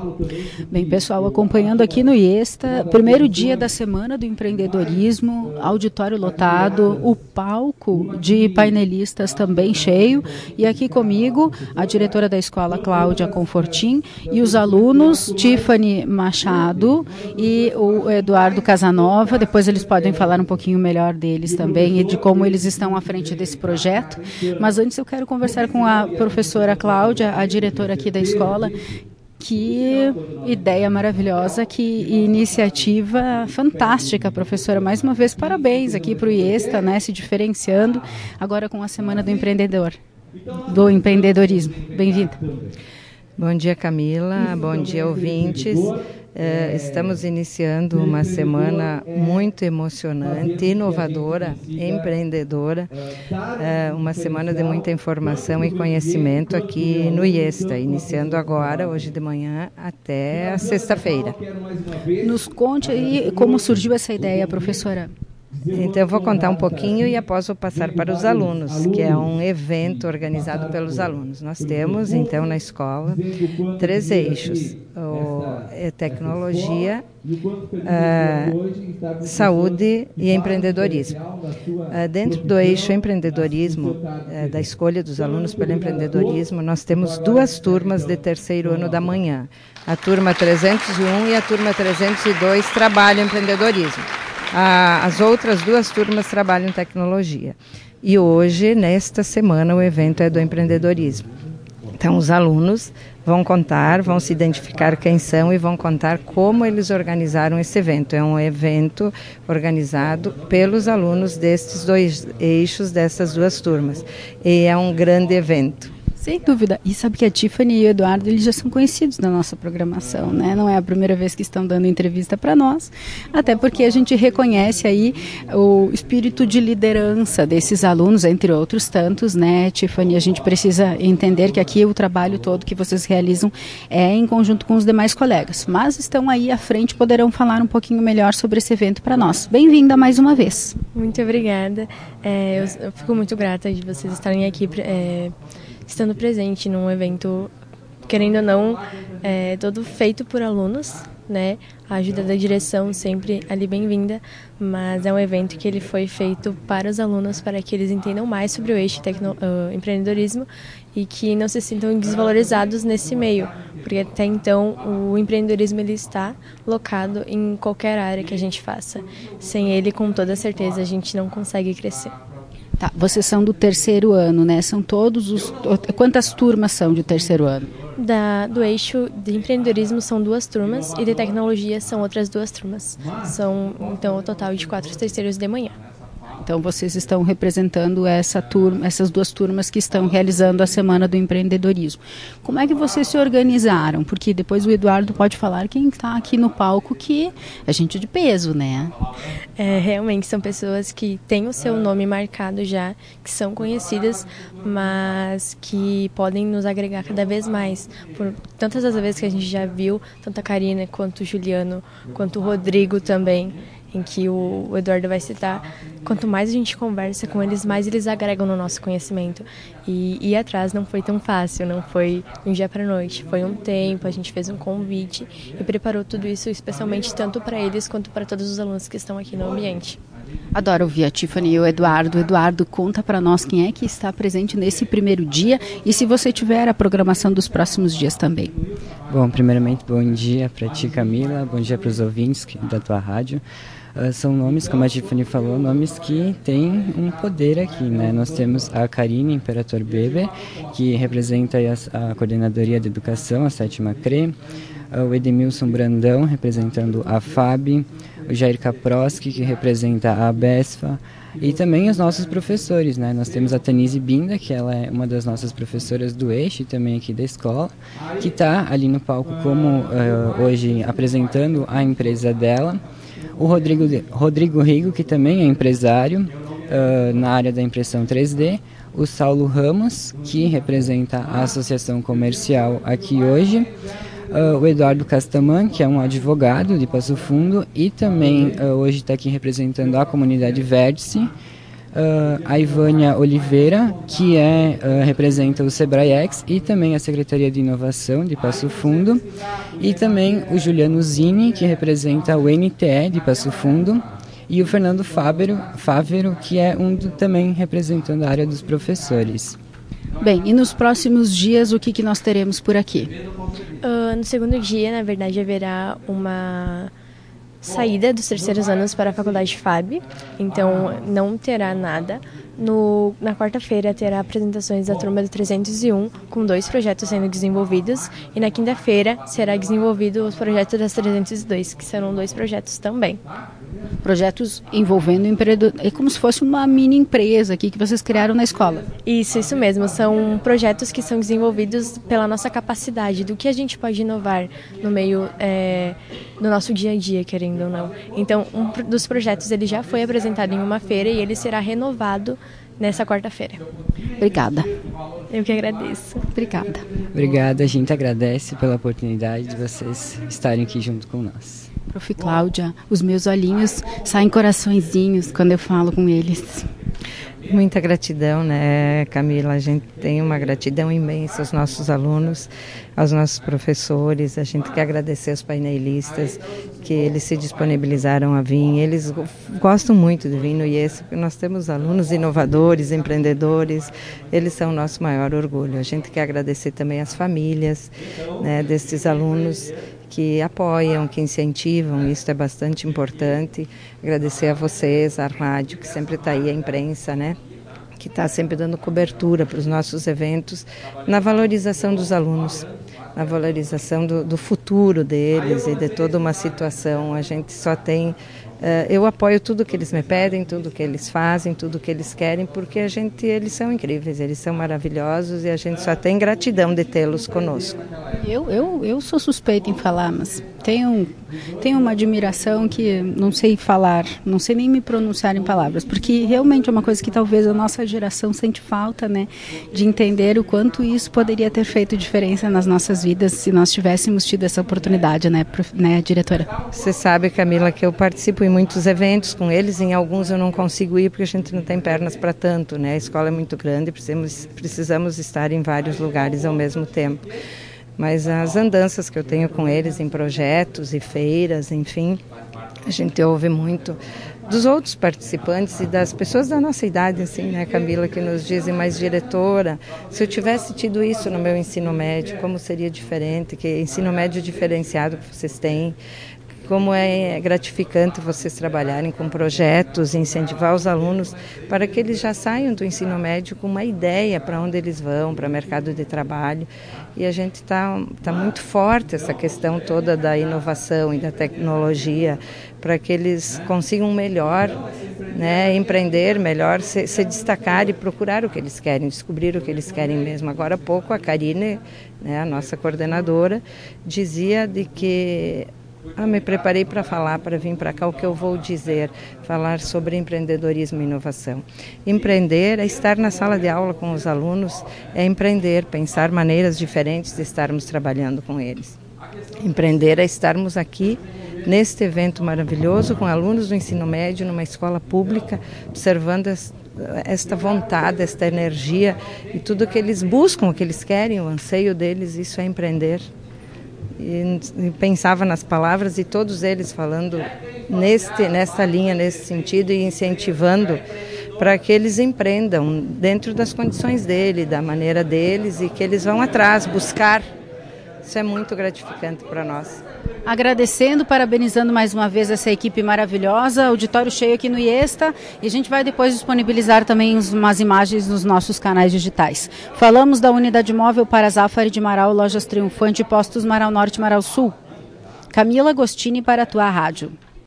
Bem, pessoal, acompanhando aqui no IESTA, primeiro dia da Semana do Empreendedorismo, auditório lotado, o palco de painelistas também cheio, e aqui comigo a diretora da escola, Cláudia Confortin, e os alunos, Tiffany Machado e o Eduardo Casanova. Depois eles podem falar um pouquinho melhor deles também e de como eles estão à frente desse projeto. Mas antes eu quero conversar com a professora Cláudia, a diretora aqui da escola. Que ideia maravilhosa, que iniciativa fantástica, professora. Mais uma vez, parabéns aqui para o IESTA, né, se diferenciando agora com a Semana do Empreendedor, do Empreendedorismo. Bem-vinda. Bom dia, Camila. Bom dia, ouvintes. Estamos iniciando uma semana muito emocionante, inovadora, empreendedora, uma semana de muita informação e conhecimento aqui no IESTA, iniciando agora, hoje de manhã, até a sexta-feira. Nos conte aí como surgiu essa ideia, professora. Então, eu vou contar um pouquinho e após vou passar para os alunos, que é um evento organizado pelos alunos. Nós temos, então, na escola, 3 eixos: tecnologia, saúde e empreendedorismo. Dentro do eixo empreendedorismo, da escolha dos alunos pelo empreendedorismo, nós temos 2 turmas de terceiro ano da manhã. A turma 301 e a turma 302 trabalham empreendedorismo. As outras 2 turmas trabalham tecnologia. E hoje, nesta semana, o evento é do empreendedorismo. Então, os alunos vão contar, vão se identificar quem são e vão contar como eles organizaram esse evento. É um evento organizado pelos alunos destes 2 eixos, dessas 2 turmas. E é um grande evento. Sem dúvida. E sabe que a Tiffany e o Eduardo, eles já são conhecidos na nossa programação, né? Não é a primeira vez que estão dando entrevista para nós, até porque a gente reconhece aí o espírito de liderança desses alunos, entre outros tantos, né, Tiffany? A gente precisa entender que aqui o trabalho todo que vocês realizam é em conjunto com os demais colegas, mas estão aí à frente, poderão falar um pouquinho melhor sobre esse evento para nós. Bem-vinda mais uma vez. Muito obrigada. Eu fico muito grata de vocês estarem aqui estando presente num evento, querendo ou não, todo feito por alunos, né? A ajuda da direção sempre ali bem-vinda, mas é um evento que ele foi feito para os alunos, para que eles entendam mais sobre o eixo empreendedorismo e que não se sintam desvalorizados nesse meio, porque até então o empreendedorismo ele está locado em qualquer área que a gente faça. Sem ele, com toda certeza, a gente não consegue crescer. Tá, vocês são do terceiro ano, né? São todos os... Quantas turmas são de terceiro ano? Do eixo de empreendedorismo são 2 turmas e de tecnologia são outras 2 turmas. São, então, o total de 4 terceiros de manhã. Então, vocês estão representando essas 2 turmas que estão realizando a Semana do Empreendedorismo. Como é que vocês se organizaram? Porque depois o Eduardo pode falar quem está aqui no palco, que é gente de peso, né? Realmente, são pessoas que têm o seu nome marcado já, que são conhecidas, mas que podem nos agregar cada vez mais. Por tantas as vezes que a gente já viu, tanto a Karina, quanto o Juliano, quanto o Rodrigo também, em que o Eduardo vai citar, quanto mais a gente conversa com eles, mais eles agregam no nosso conhecimento. E ir atrás não foi tão fácil, não foi de um dia para a noite, foi um tempo, a gente fez um convite e preparou tudo isso especialmente tanto para eles quanto para todos os alunos que estão aqui no ambiente. Adoro ouvir a Tiffany e o Eduardo. Eduardo, conta para nós quem é que está presente nesse primeiro dia e se você tiver a programação dos próximos dias também. Bom, primeiramente, bom dia para ti, Camila, bom dia para os ouvintes da tua rádio. São nomes, como a Tiffany falou, nomes que têm um poder aqui, né? Nós temos a Karine Imperator Beber, que representa a Coordenadoria de Educação, a 7ª CRE, o Edemilson Brandão, representando a FAB, o Jair Kaproski, que representa a BESFA, e também os nossos professores, né? Nós temos a Tanise Binda, que ela é uma das nossas professoras do eixo e também aqui da escola, que está ali no palco como hoje apresentando a empresa dela. O Rodrigo Rigo, que também é empresário na área da impressão 3D. O Saulo Ramos, que representa a Associação Comercial aqui hoje. O Eduardo Castaman, que é um advogado de Passo Fundo e também hoje está aqui representando a comunidade Vértice. a Ivânia Oliveira, que representa o Sebrae-X e também a Secretaria de Inovação de Passo Fundo, e também o Juliano Zini, que representa o NTE de Passo Fundo, e o Fernando Fávero, que é também representando a área dos professores. Bem, e nos próximos dias o que nós teremos por aqui? No segundo dia, na verdade, haverá uma saída dos terceiros anos para a Faculdade FAB, então não terá nada. Na quarta-feira terá apresentações da turma do 301, com 2 projetos sendo desenvolvidos, e na quinta-feira será desenvolvido os projetos das 302, que serão 2 projetos também. Projetos envolvendo empreendedor, é como se fosse uma mini empresa aqui que vocês criaram na escola. Isso mesmo, são projetos que são desenvolvidos pela nossa capacidade, do que a gente pode inovar no meio do nosso dia a dia, querendo ou não. Então, um dos projetos ele já foi apresentado em uma feira e ele será renovado nessa quarta-feira. Obrigada. Eu que agradeço. Obrigada. Obrigada, a gente agradece pela oportunidade de vocês estarem aqui junto com nós. Prof. Cláudia, os meus olhinhos saem coraçõezinhos quando eu falo com eles. Muita gratidão, né, Camila? A gente tem uma gratidão imensa aos nossos alunos, aos nossos professores. A gente quer agradecer aos painelistas que eles se disponibilizaram a vir. Eles gostam muito de vir no IES, porque nós temos alunos inovadores, empreendedores. Eles são o nosso maior orgulho. A gente quer agradecer também às famílias, né, desses alunos que apoiam, que incentivam, isso é bastante importante. Agradecer a vocês, a rádio, que sempre está aí, a imprensa, né, que está sempre dando cobertura para os nossos eventos, na valorização dos alunos, na valorização do futuro deles e de toda uma situação. A gente só tem... eu apoio tudo que eles me pedem, tudo que eles fazem, tudo que eles querem, porque eles são incríveis, eles são maravilhosos e a gente só tem gratidão de tê-los conosco. Eu sou suspeita em falar, mas tenho uma admiração que não sei falar, não sei nem me pronunciar em palavras, porque realmente é uma coisa que talvez a nossa geração sente falta, né, de entender o quanto isso poderia ter feito diferença nas nossas vidas se nós tivéssemos tido essa oportunidade, né, diretora? Você sabe, Camila, que eu participo em muitos eventos com eles, em alguns eu não consigo ir porque a gente não tem pernas para tanto, né? A escola é muito grande, precisamos estar em vários lugares ao mesmo tempo. Mas as andanças que eu tenho com eles em projetos e feiras, enfim, a gente ouve muito dos outros participantes e das pessoas da nossa idade, assim, né, Camila, que nos dizem, mas diretora, se eu tivesse tido isso no meu ensino médio, como seria diferente, que ensino médio diferenciado que vocês têm, como é gratificante vocês trabalharem com projetos, incentivar os alunos para que eles já saiam do ensino médio com uma ideia para onde eles vão, para o mercado de trabalho. E a gente está muito forte essa questão toda da inovação e da tecnologia para que eles consigam melhor, né, empreender melhor, se destacar e procurar o que eles querem, descobrir o que eles querem mesmo. Agora há pouco a Karine, né, a nossa coordenadora, dizia de que me preparei para falar, para vir para cá, o que eu vou dizer, falar sobre empreendedorismo e inovação. Empreender é estar na sala de aula com os alunos, é empreender, pensar maneiras diferentes de estarmos trabalhando com eles. Empreender é estarmos aqui neste evento maravilhoso com alunos do ensino médio, numa escola pública, observando esta vontade, esta energia e tudo que eles buscam, o que eles querem, o anseio deles, isso é empreender. E pensava nas palavras e todos eles falando nessa linha, nesse sentido e incentivando para que eles empreendam dentro das condições dele, da maneira deles e que eles vão atrás, buscar. Isso é muito gratificante para nós. Agradecendo, parabenizando mais uma vez essa equipe maravilhosa, auditório cheio aqui no IESTA, e a gente vai depois disponibilizar também umas imagens nos nossos canais digitais. Falamos da unidade móvel para Zafari de Marau, Lojas Triunfante, Postos Marau Norte e Marau Sul. Camila Agostini para a tua rádio.